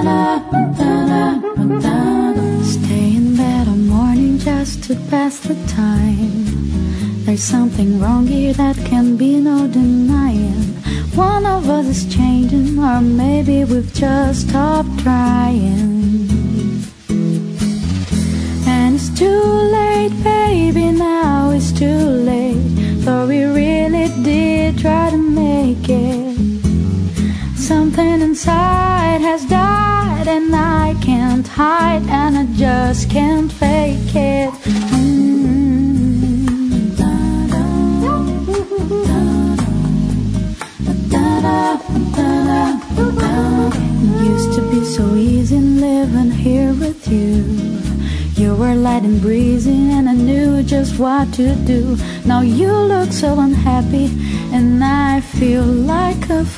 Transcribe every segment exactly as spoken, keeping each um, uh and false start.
Stay in bed all morning just to pass the time. There's something wrong here that can be no denying. One of us is changing, or maybe we've just stopped trying. And it's too late, baby, now it's too late. Though we really did try to make it. Something inside has died, and I can't hide, and I just can't fake it. Mm-hmm. It used to be so easy living here with you. You were light and breezy, and I knew just what to do. Now you look so unhappy, and I feel like a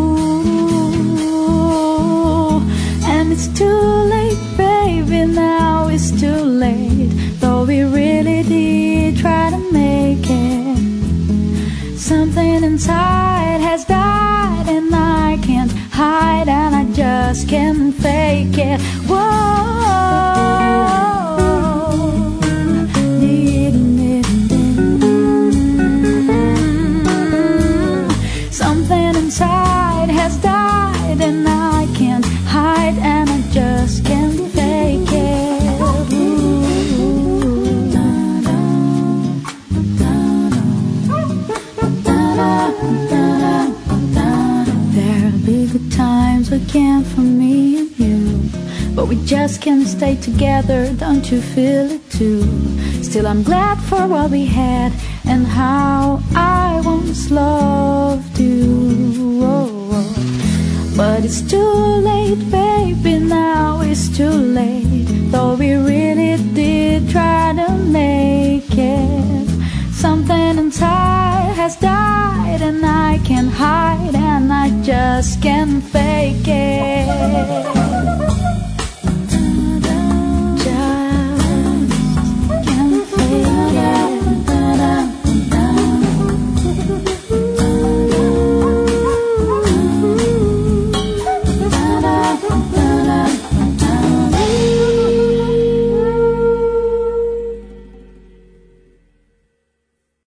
fool. And it's too late, baby, now it's too late. Though we really did try to make it. Something inside has died, and I can't hide, and I just can't fake it. Whoa. Something inside has died, and I can't hide, and I just can't fake it. There'll be good times again for me and you, but we just can't stay together, don't you feel it too? Still I'm glad for what we had, and how I once loved you. Oh, oh. But it's too late, baby, now it's too late. Though we really did try to make it. Something inside has died, and I can't hide, and I just can't fake it.